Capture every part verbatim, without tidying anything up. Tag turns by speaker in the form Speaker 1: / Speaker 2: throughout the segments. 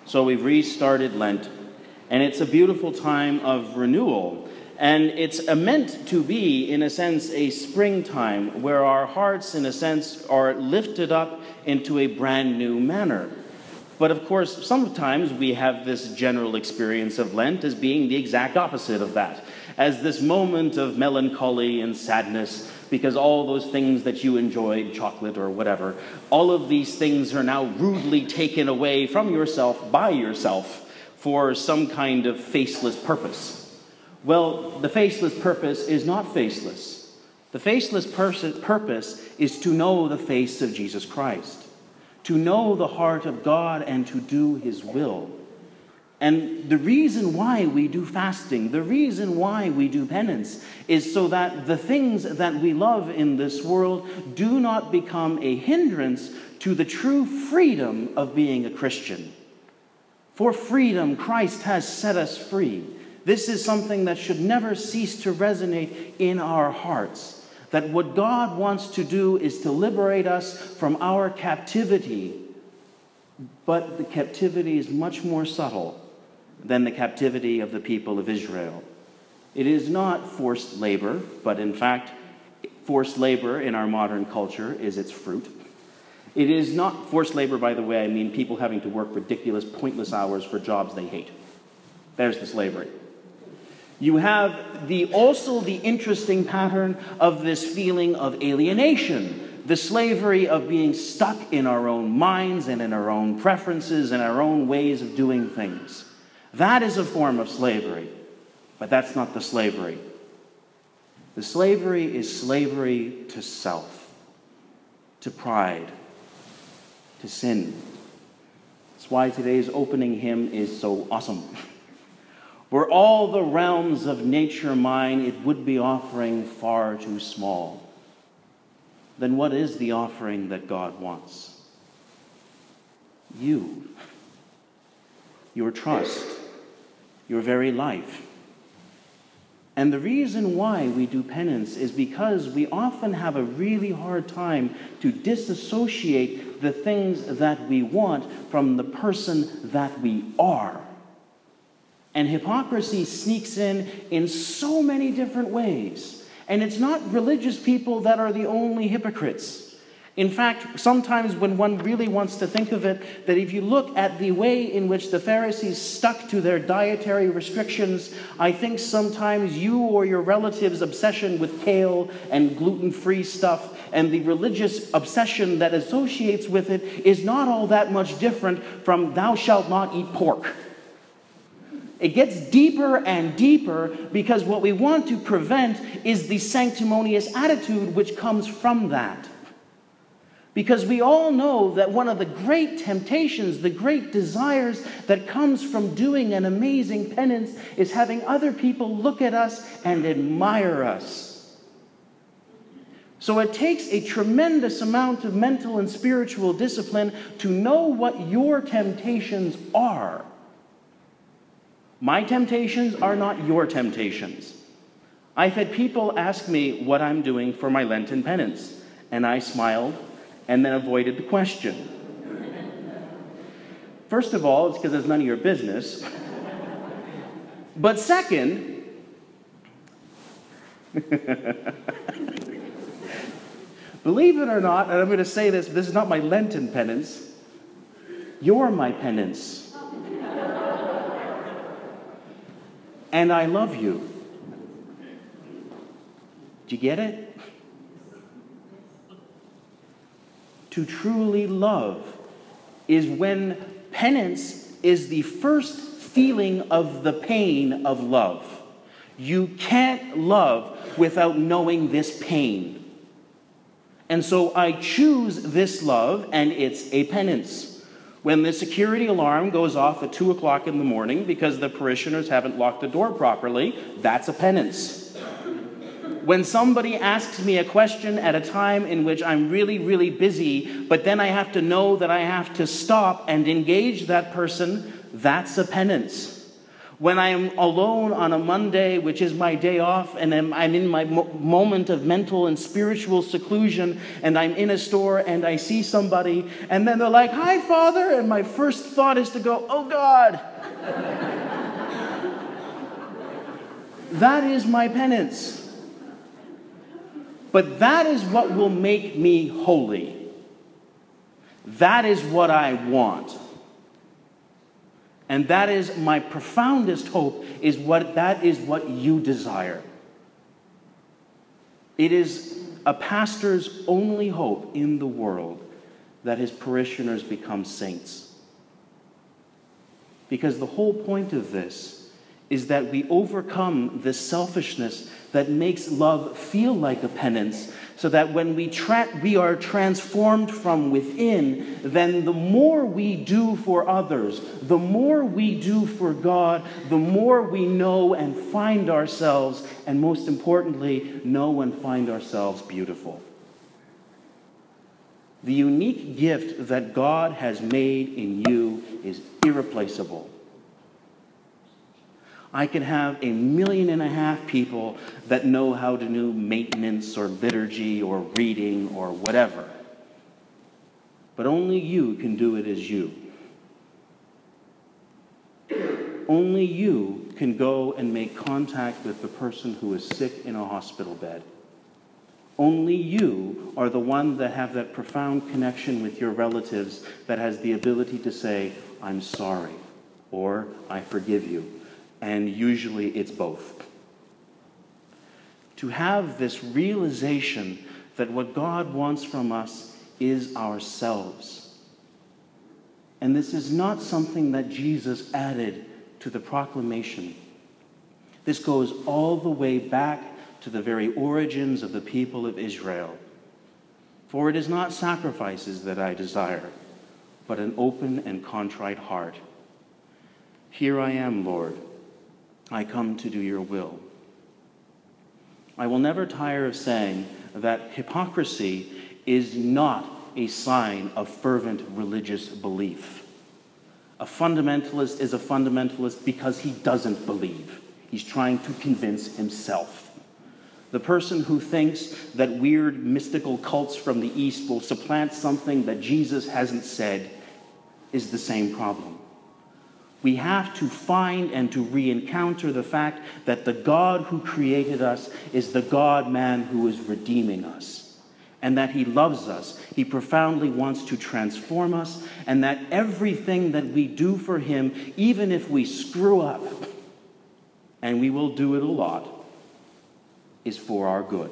Speaker 1: So we've restarted Lent, and it's a beautiful time of renewal. And it's meant to be, in a sense, a springtime where our hearts, in a sense, are lifted up into a brand new manner. But of course, sometimes we have this general experience of Lent as being the exact opposite of that, as this moment of melancholy and sadness, because all those things that you enjoyed, chocolate or whatever, all of these things are now rudely taken away from yourself by yourself for some kind of faceless purpose. Well, the faceless purpose is not faceless. The faceless pers- purpose is to know the face of Jesus Christ, to know the heart of God and to do his will. And the reason why we do fasting, the reason why we do penance, is so that the things that we love in this world do not become a hindrance to the true freedom of being a Christian. For freedom, Christ has set us free. This is something that should never cease to resonate in our hearts. That what God wants to do is to liberate us from our captivity. But the captivity is much more subtle than the captivity of the people of Israel. It is not forced labor, but in fact, forced labor in our modern culture is its fruit. It is not forced labor, by the way, I mean people having to work ridiculous, pointless hours for jobs they hate. There's the slavery. You have the also the interesting pattern of this feeling of alienation, the slavery of being stuck in our own minds and in our own preferences and our own ways of doing things. That is a form of slavery, but that's not the slavery. The slavery is slavery to self, to pride, to sin. That's why today's opening hymn is so awesome. Were all the realms of nature mine, it would be offering far too small. Then what is the offering that God wants? You. Your trust. Your very life. And the reason why we do penance is because we often have a really hard time to disassociate the things that we want from the person that we are. And hypocrisy sneaks in in so many different ways. And it's not religious people that are the only hypocrites. In fact, sometimes when one really wants to think of it, that if you look at the way in which the Pharisees stuck to their dietary restrictions, I think sometimes you or your relatives' obsession with kale and gluten-free stuff and the religious obsession that associates with it is not all that much different from thou shalt not eat pork. It gets deeper and deeper because what we want to prevent is the sanctimonious attitude which comes from that. Because we all know that one of the great temptations, the great desires that comes from doing an amazing penance is having other people look at us and admire us. So it takes a tremendous amount of mental and spiritual discipline to know what your temptations are. My temptations are not your temptations. I've had people ask me what I'm doing for my Lenten penance, and I smiled and then avoided the question. First of all, it's because it's none of your business. But second, believe it or not, and I'm going to say this, this is not my Lenten penance, you're my penance. And I love you. Do you get it? To truly love is when penance is the first feeling of the pain of love. You can't love without knowing this pain. And so I choose this love, and it's a penance. When the security alarm goes off at two o'clock in the morning because the parishioners haven't locked the door properly, that's a penance. When somebody asks me a question at a time in which I'm really, really busy, but then I have to know that I have to stop and engage that person, that's a penance. When I am alone on a Monday, which is my day off, and I'm, I'm in my mo- moment of mental and spiritual seclusion, and I'm in a store and I see somebody, and then they're like, "Hi, Father," and my first thought is to go, "Oh, God." That is my penance. But that is what will make me holy. That is what I want. And that is my profoundest hope, is what that is what you desire. It is a pastor's only hope in the world that his parishioners become saints. Because the whole point of this is that we overcome the selfishness that makes love feel like a penance, so that when we, tra- we are transformed from within, then the more we do for others, the more we do for God, the more we know and find ourselves, and most importantly, know and find ourselves beautiful. The unique gift that God has made in you is irreplaceable. I can have a million and a half people that know how to do maintenance or liturgy or reading or whatever. But only you can do it as you. Only you can go and make contact with the person who is sick in a hospital bed. Only you are the one that have that profound connection with your relatives that has the ability to say, "I'm sorry," or "I forgive you." And usually it's both. To have this realization that what God wants from us is ourselves. And this is not something that Jesus added to the proclamation. This goes all the way back to the very origins of the people of Israel. For it is not sacrifices that I desire, but an open and contrite heart. Here I am, Lord. I come to do your will. I will never tire of saying that hypocrisy is not a sign of fervent religious belief. A fundamentalist is a fundamentalist because he doesn't believe. He's trying to convince himself. The person who thinks that weird mystical cults from the East will supplant something that Jesus hasn't said is the same problem. We have to find and to re-encounter the fact that the God who created us is the God-man who is redeeming us, and that he loves us. He profoundly wants to transform us, and that everything that we do for him, even if we screw up, and we will do it a lot, is for our good.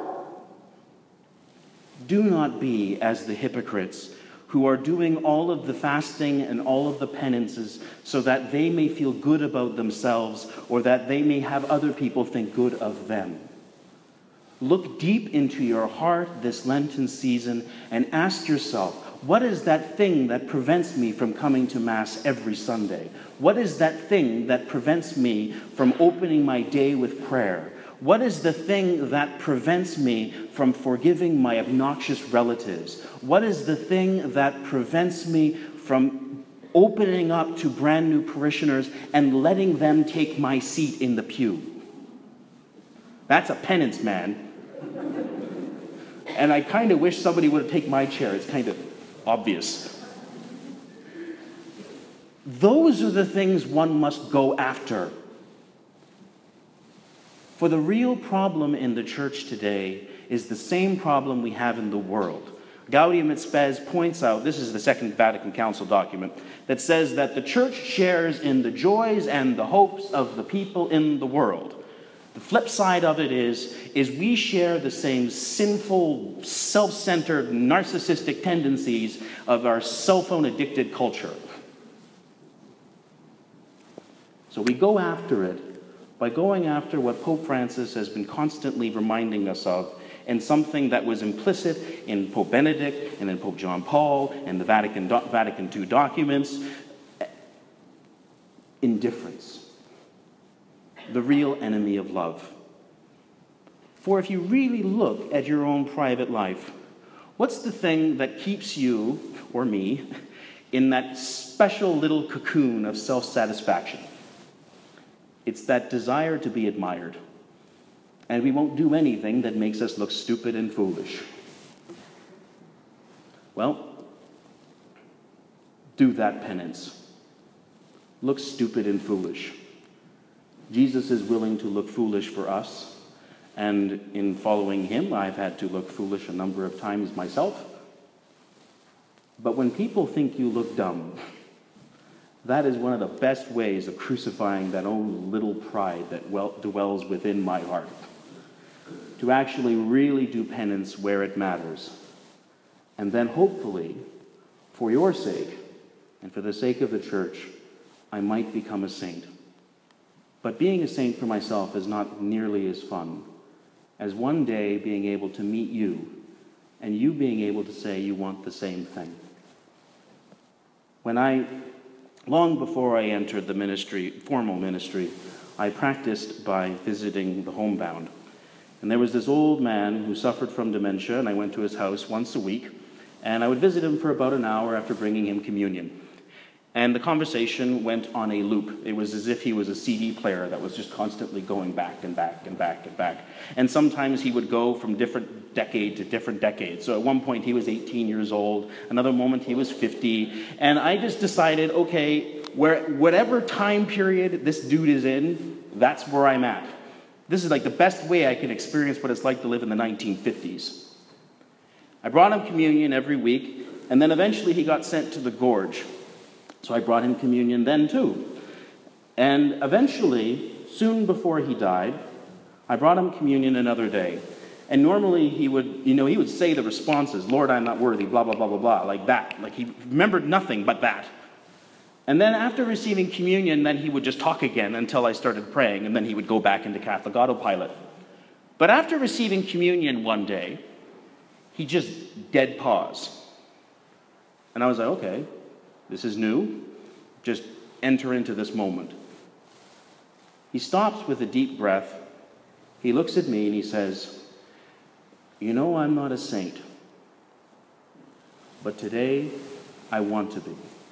Speaker 1: Do not be as the hypocrites who are doing all of the fasting and all of the penances so that they may feel good about themselves, or that they may have other people think good of them. Look deep into your heart this Lenten season and ask yourself, what is that thing that prevents me from coming to Mass every Sunday? What is that thing that prevents me from opening my day with prayer? What is the thing that prevents me from forgiving my obnoxious relatives? What is the thing that prevents me from opening up to brand new parishioners and letting them take my seat in the pew? That's a penance, man. And I kind of wish somebody would have taken my chair. It's kind of obvious. Those are the things one must go after. For the real problem in the church today is the same problem we have in the world. Gaudium et Spes points out, this is the Second Vatican Council document, that says that the church shares in the joys and the hopes of the people in the world. The flip side of it is, is we share the same sinful, self-centered, narcissistic tendencies of our cell phone-addicted culture. So we go after it by going after what Pope Francis has been constantly reminding us of, and something that was implicit in Pope Benedict and in Pope John Paul and the Vatican, Vatican Two documents: indifference, the real enemy of love. For if you really look at your own private life, what's the thing that keeps you, or me, in that special little cocoon of self-satisfaction? It's that desire to be admired. And we won't do anything that makes us look stupid and foolish. Well, do that penance. Look stupid and foolish. Jesus is willing to look foolish for us. And in following him, I've had to look foolish a number of times myself. But when people think you look dumb, that is one of the best ways of crucifying that own little pride that well, dwells within my heart. To actually really do penance where it matters. And then hopefully, for your sake, and for the sake of the church, I might become a saint. But being a saint for myself is not nearly as fun as one day being able to meet you, and you being able to say you want the same thing. When I, long before I entered the ministry, formal ministry, I practiced by visiting the homebound. And there was this old man who suffered from dementia, and I went to his house once a week, and I would visit him for about an hour after bringing him communion. And the conversation went on a loop. It was as if he was a C D player that was just constantly going back and back and back and back. And sometimes he would go from different decade to different decade. So at one point he was eighteen years old, another moment he was fifty, and I just decided, okay, where, whatever time period this dude is in, that's where I'm at. This is like the best way I can experience what it's like to live in the nineteen fifties. I brought him communion every week, and then eventually he got sent to the gorge. So I brought him communion then too. And eventually, soon before he died, I brought him communion another day. And normally he would, you know, he would say the responses, Lord, I'm not worthy, blah, blah, blah, blah, blah, like that. Like he remembered nothing but that. And then after receiving communion, then he would just talk again until I started praying, and then he would go back into Catholic autopilot. But after receiving communion one day, he just dead pause. And I was like, okay, this is new. Just enter into this moment. He stops with a deep breath. He looks at me and he says, you know, I'm not a saint, but today I want to be.